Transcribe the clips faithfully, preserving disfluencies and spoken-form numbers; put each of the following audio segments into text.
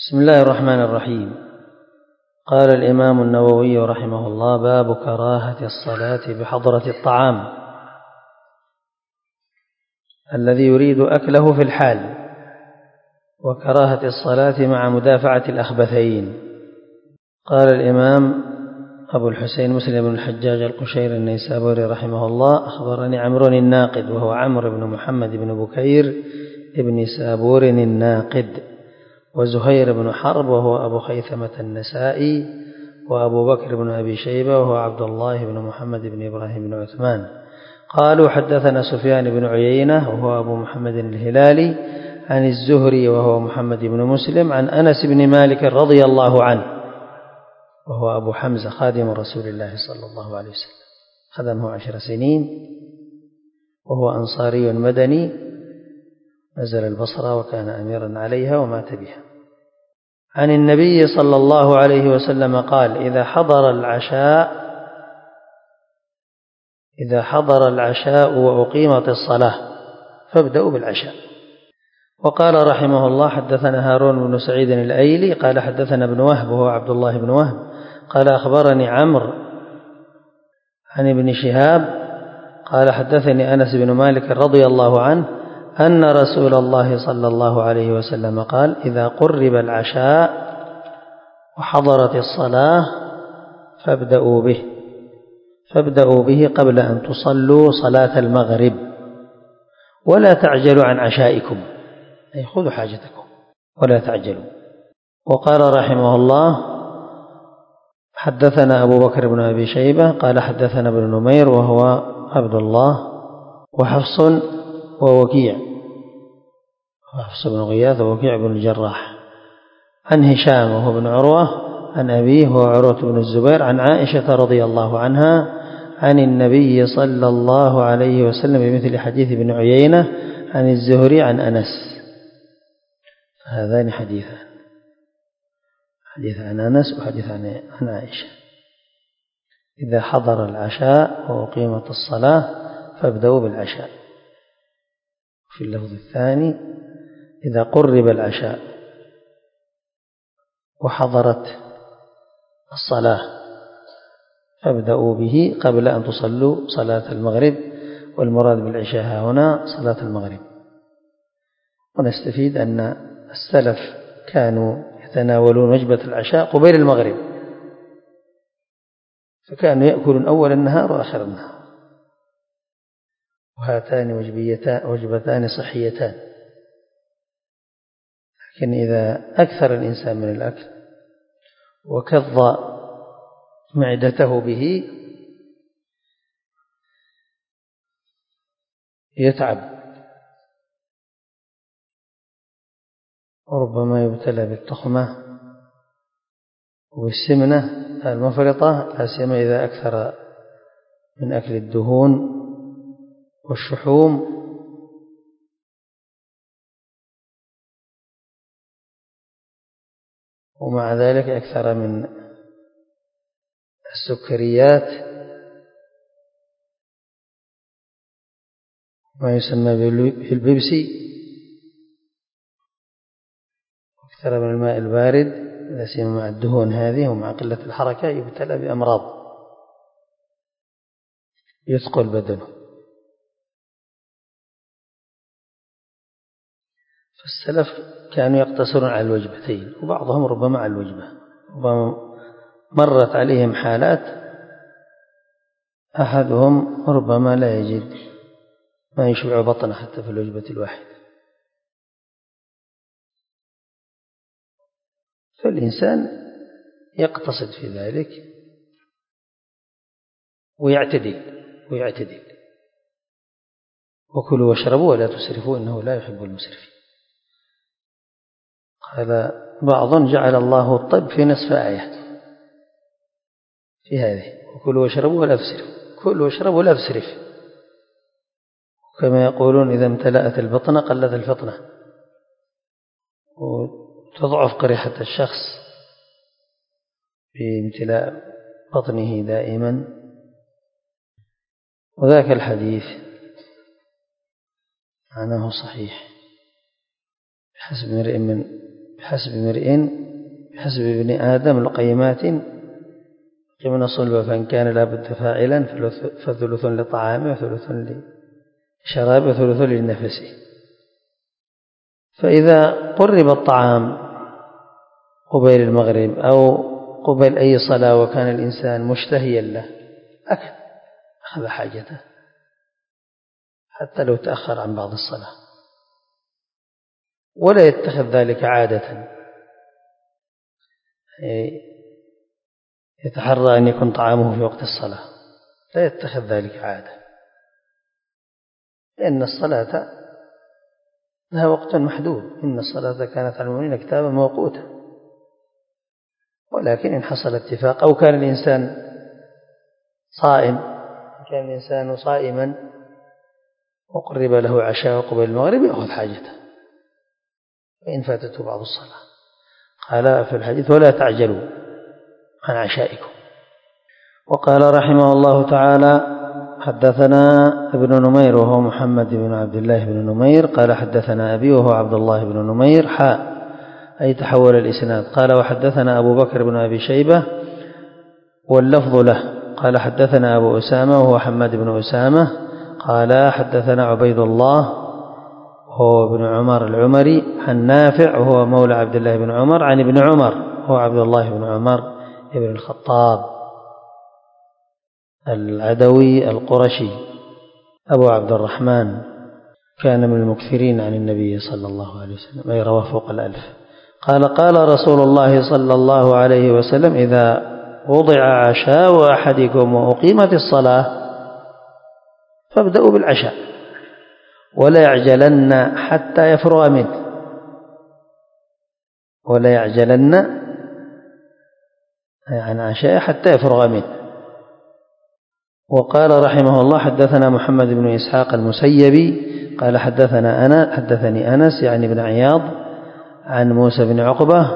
بسم الله الرحمن الرحيم. قال الإمام النووي رحمه الله: باب كراهة الصلاة بحضرة الطعام الذي يريد أكله في الحال، وكراهة الصلاة مع مدافعة الأخبثين. قال الإمام أبو الحسين مسلم بن الحجاج القشيري النيسابوري رحمه الله: أخبرني عمرو الناقد، وهو عمرو بن محمد بن بكير ابن سابور الناقد، وزهير بن حرب وهو أبو خيثمة النسائي، وأبو بكر بن أبي شيبة وهو عبد الله بن محمد بن إبراهيم بن عثمان. قالوا: حدثنا سفيان بن عيينة وهو أبو محمد الهلالي عن الزهري وهو محمد بن مسلم عن أنس بن مالك رضي الله عنه، وهو أبو حمزة خادم رسول الله صلى الله عليه وسلم، خدمه عشر سنين، وهو أنصاري مدني، نزل البصرة وكان أميرا عليها ومات بها. عن النبي صلى الله عليه وسلم قال: إذا حضر العشاء إذا حضر العشاء وأقيمت الصلاة فابدأوا بالعشاء. وقال رحمه الله: حدثنا هارون بن سعيد الأيلي قال حدثنا ابن وهب وهو عبد الله بن وهب قال أخبرني عمرو عن ابن شهاب قال حدثني أنس بن مالك رضي الله عنه أن رسول الله صلى الله عليه وسلم قال: إذا قرب العشاء وحضرت الصلاة فابدأوا به فابدأوا به قبل أن تصلوا صلاة المغرب، ولا تعجلوا عن عشائكم، أي خذوا حاجتكم ولا تعجلوا. وقال رحمه الله: حدثنا أبو بكر بن أبي شيبة قال حدثنا ابن نمير وهو عبد الله، وحفص ووكيع وحفص بن غياث ووكيع بن الجراح، عن هشام وهو بن عروة عن أبيه وهو عروة بن الزبير عن عائشة رضي الله عنها عن النبي صلى الله عليه وسلم بمثل حديث ابن عيينة عن الزهري عن أنس. هذان حديثان، حديث عن أنس وحديث عن عائشة. إذا حضر العشاء وأقيمت الصلاة فابدأوا بالعشاء. في اللفظ الثاني: إذا قرب العشاء وحضرت الصلاة فابدأوا به قبل أن تصلوا صلاة المغرب، والمراد بالعشاء هنا صلاة المغرب. ونستفيد أن السلف كانوا يتناولون وجبة العشاء قبيل المغرب، فكانوا يأكلون أول النهار وآخر النهار، وهاتان وجبتان صحيتان. لكن إذا أكثر الإنسان من الأكل وكظ معدته به يتعب، وربما يبتلى بالتخمة والسمنة المفرطة، لا سيما إذا أكثر من أكل الدهون والشحوم. ومع ذلك أكثر من السكريات، ما يسمى بالبيبسي، أكثر من الماء البارد، لا سيما مع الدهون هذه، ومع قلة الحركة يبتلى بأمراض يثقل بدنه. فالسلف كانوا يقتصرون على الوجبتين، وبعضهم ربما على الوجبة. ربما مرت عليهم حالات أحدهم ربما لا يجد ما يشبع بطنه حتى في الوجبة الواحدة. فالإنسان يقتصد في ذلك ويعتدل ويعتدل وكلوا واشربوا ولا تسرفوا إنه لا يحب المسرفين. قال بعض: جعل الله الطب في نصف آية في هذه: وكلوا واشربوا ولا تسرفوا، كلوا واشربوا ولا تسرف. كما يقولون: إذا امتلأت البطن قلت الفطنة، وتضعف قريحة الشخص بامتلاء بطنه دائما. وذاك الحديث معناه صحيح: بحسب امرئ من بحسب امرئ بحسب ابن آدم لقيمات يقيمون الصلب، فإن كان لابد فاعلا فثلث لطعامه وثلث لشرابه وثلث لنفسه. فإذا قرب الطعام قبيل المغرب أو قبيل أي صلاة وكان الإنسان مشتهيا له أكل أخذ حاجته حتى لو تأخر عن بعض الصلاة، ولا يتخذ ذلك عادة، يتحرى أن يكون طعامه في وقت الصلاة، لا يتخذ ذلك عادة، لأن الصلاة لها وقت محدود، إن الصلاة كانت على المؤمنين كتابا موقوتا. ولكن إن حصل اتفاق أو كان الإنسان صائم كان الإنسان صائما وقرب له عشاء قبل المغرب يأخذ حاجته وإن فاتته بعض الصلاة. قال في الحديث: ولا تعجلوا عن عشائكم. وقال رحمه الله تعالى: حدثنا ابن نمير وهو محمد بن عبد الله بن نمير قال حدثنا أبي وهو عبد الله بن نمير حاء أي تحول الإسناد. قال: وحدثنا أبو بكر بن أبي شيبة واللفظ له قال حدثنا أبو أسامة وهو حماد بن أسامة قال حدثنا عبيد الله وهو ابن عمر العمري عن نافع وهو مولى عبد الله بن عمر عن ابن عمر وهو عبد الله بن عمر ابن الخطاب العدوي القرشي أبو عبد الرحمن، كان من المكثرين عن النبي صلى الله عليه وسلم، أي رواه فوق الألف. قال: قال رسول الله صلى الله عليه وسلم: إذا وضع عشاء أحدكم وأقيمت الصلاة فابدأوا بالعشاء ولا يعجلن حتى يفرغ منه ولا يعجلن عن عشاء حتى يفرغ منه. وقال رحمه الله: حدثنا محمد بن إسحاق المسيبي قال حدثنا أنا حدثني أنس يعني بن عياض عن موسى بن عقبة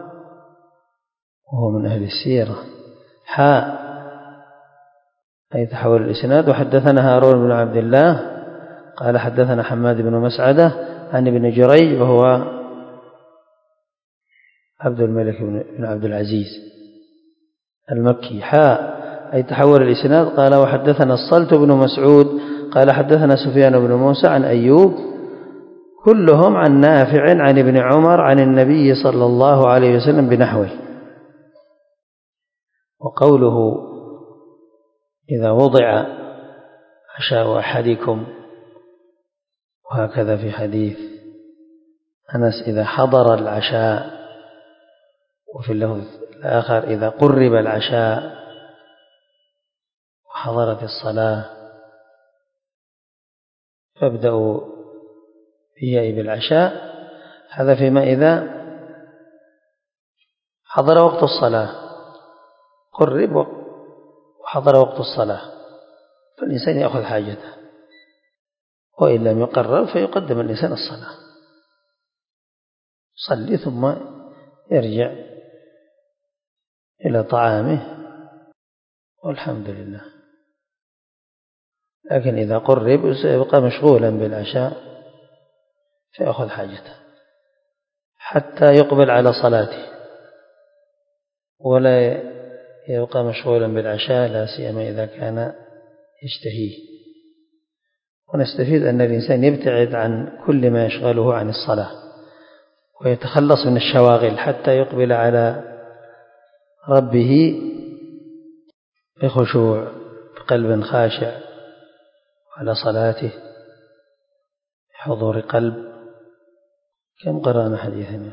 وهو من أهل السيرة حاء أي تحول الإسناد. وحدثنا هارون بن عبد الله قال حدثنا حماد بن مسعدة عن ابن جريج وهو عبد الملك بن عبد العزيز المكي حاء أي تحول الإسناد. قال: وحدثنا الصلت بن مسعود قال حدثنا سفيان بن موسى عن أيوب كلهم عن نافع عن ابن عمر عن النبي صلى الله عليه وسلم بنحوه. وقوله: إذا وضع عشاء أحدكم، وهكذا في حديث أنس إذا حضر العشاء، وفي اللفظ الآخر إذا قرب العشاء وحضرت الصلاة فابدأوا فيها بالعشاء. هذا فيما إذا حضر وقت الصلاة، قرب وحضر وقت الصلاة فالإنسان يأخذ حاجته، وإن لم يقرب فيقدم الإنسان الصلاة، صلي ثم يرجع إلى طعامه والحمد لله. لكن إذا قرب سيبقى مشغولا بالعشاء فيأخذ حاجته حتى يقبل على صلاته، ولا يبقى مشغولا بالعشاء لا سيما إذا كان يشتهيه. ونستفيد أن الإنسان يبتعد عن كل ما يشغله عن الصلاة ويتخلص من الشواغل حتى يقبل على ربه بخشوع بقلب خاشع على صلاته بحضور قلب. كم قرأنا حديثا نعم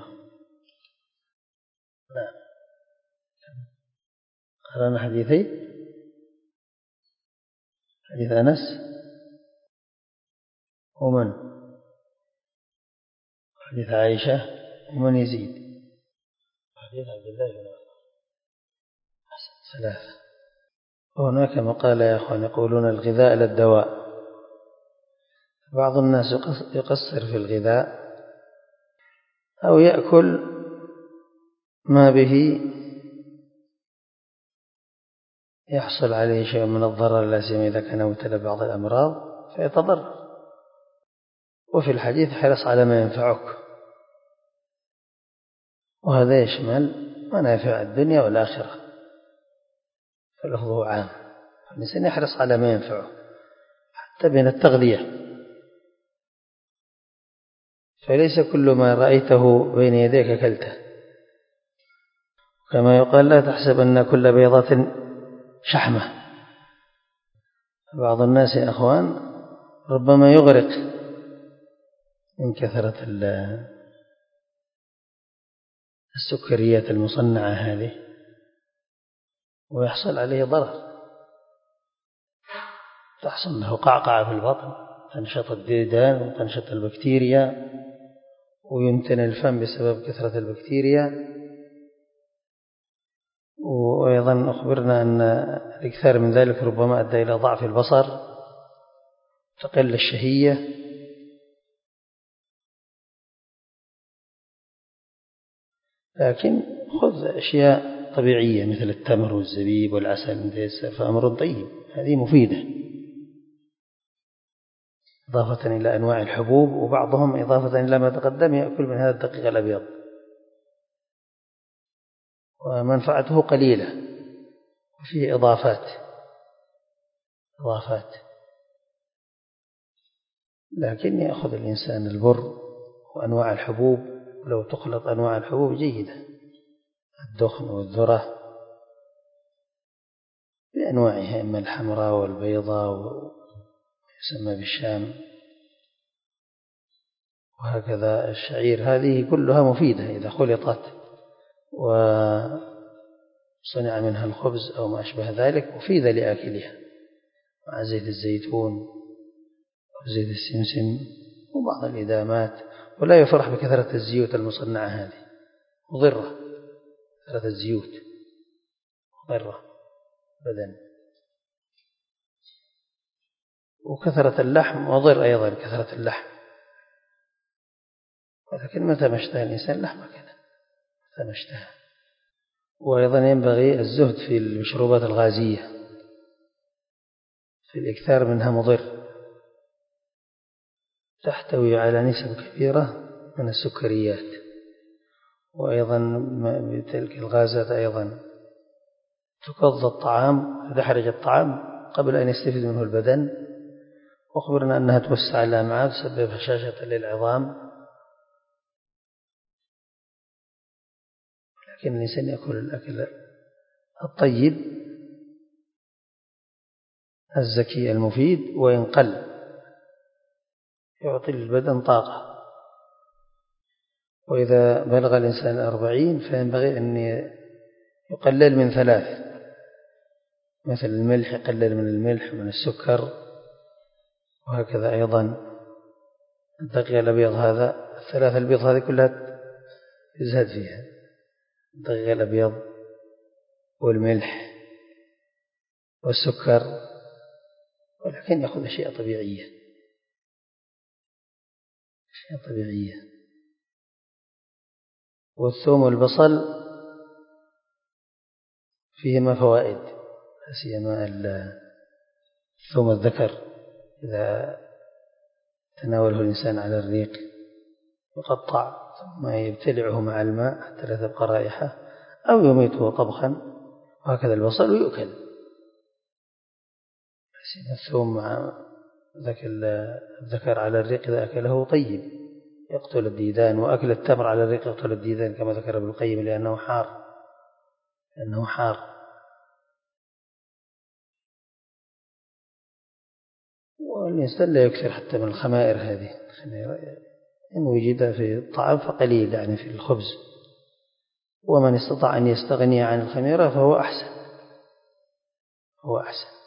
قرأنا حديثي حديث أنس ومن حديث عائشة ومن يزيد حديث عبد الله بن عمر ثلاثة. وهناك مقالة يا أخوان يقولون الغذاء للدواء. بعض الناس يقصر في الغذاء أو يأكل ما به يحصل عليه شيء من الضرر لا سيما إذا كان مبتلى ببعض الأمراض فيتضرر. وفي الحديث حرص على ما ينفعك وهذا يشمل منافع الدنيا والآخرة، فلفظه عام. الإنسان يحرص على ما ينفعه حتى بين التغذية، فليس كل ما رأيته بين يديك أكلته، كما يقال لا تحسب أن كل بيضة شحمة. بعض الناس يا أخوان ربما يغرق من كثرة السكريات المصنعة هذه ويحصل عليه ضرر، تحصل له قعقعة في البطن، تنشط الديدان وتنشط البكتيريا ويمتنع الفم بسبب كثرة البكتيريا. وأيضا أخبرنا أن الإكثار من ذلك ربما أدى إلى ضعف البصر، تقل الشهية. لكن خذ أشياء طبيعية مثل التمر والزبيب والعسل فأمر طيب، هذه مفيدة، إضافة إلى أنواع الحبوب، وبعضهم إضافة إلى ما تقدم يأكل من هذا الدقيق الأبيض ومنفعته قليلة، وفيه إضافات إضافات لكن يأخذ الإنسان البر وأنواع الحبوب، ولو تخلط أنواع الحبوب جيدة، الدخن والذرة بأنواعها، إما الحمراء والبيضاء ويسمى بالشام، وهكذا الشعير، هذه كلها مفيدة إذا خلطت وصنع منها الخبز أو ما أشبه ذلك، مفيدة لآكلها مع زيت الزيتون وزيت السمسم وبعض الإدامات. ولا يفرح بكثرة الزيوت المصنعة، هذه مضرة، كثرة الزيوت مضرة بدن. وكثرة اللحم مضر أيضا، كثرة اللحم، ولكن متى ما اشتهى الإنسان لحمة كذا متى ما اشتهى. وأيضا ينبغي الزهد في المشروبات الغازية، في الإكثار منها مضر، تحتوي على نسب كبيرة من السكريات، وأيضا بتلك الغازات أيضا تقضى الطعام، تدحرج الطعام قبل أن يستفيد منه البدن. وأخبرنا أنها توسع الأمعاء، تسبب هشاشة للعظام. لكن الإنسان يأكل الأكل الطيب الزكي المفيد، وإن قل يعطي للبدن طاقة. وإذا بلغ الإنسان الأربعين فينبغي أن يقلل من ثلاث، مثل الملح يقلل من الملح ومن السكر، وهكذا أيضا الدقيق الأبيض، هذا الثلاث البيض هذه كلها يزهد فيها، الدقيق الأبيض والملح والسكر، ولكن يأخذ أشياء طبيعية، أشياء طبيعية. والثوم والبصل فيهما فوائد، سيما الثوم الذكر إذا تناوله الإنسان على الريق يقطع ثم يبتلعه مع الماء حتى لا تبقى رائحة، أو يميته طبخا، وهكذا البصل ويؤكل. سيما الثوم مع الذكر على الريق إذا أكله طيب يقتل الديدان، وأكل التمر على الريق يقتل الديدان كما ذكر ابن القيم، لأنه حار لأنه حار. والإنسان لا يكثر حتى من الخمائر هذه، إن وجد في الطعام فقليل، يعني في الخبز. ومن استطاع أن يستغني عن الخميرة فهو أحسن، هو أحسن.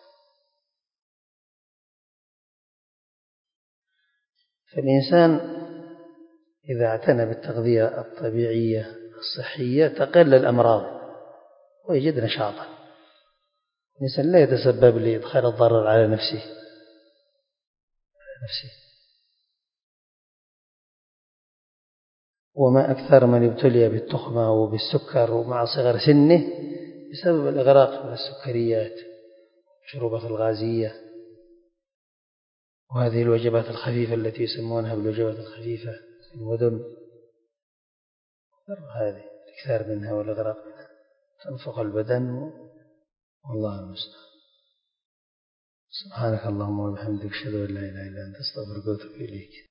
فالإنسان إذا اعتنى بالتغذية الطبيعية الصحية تقل الأمراض ويجد نشاطا. الإنسان لا يتسبب لإدخال الضرر على نفسه نفسه وما أكثر من ابتلي بالتخمة وبالسكر ومع صغر سنه بسبب الإغراق من السكريات والشروبات الغازية وهذه الوجبات الخفيفة التي يسمونها بالوجبات الخفيفة في المدن. هذه الإكثار منها والإغراق منها تنفق البدن والله المستعان. سبحانك اللهم وبحمدك أشهد أن لا إله إلا أنت أستغفرك وأتوب إليك.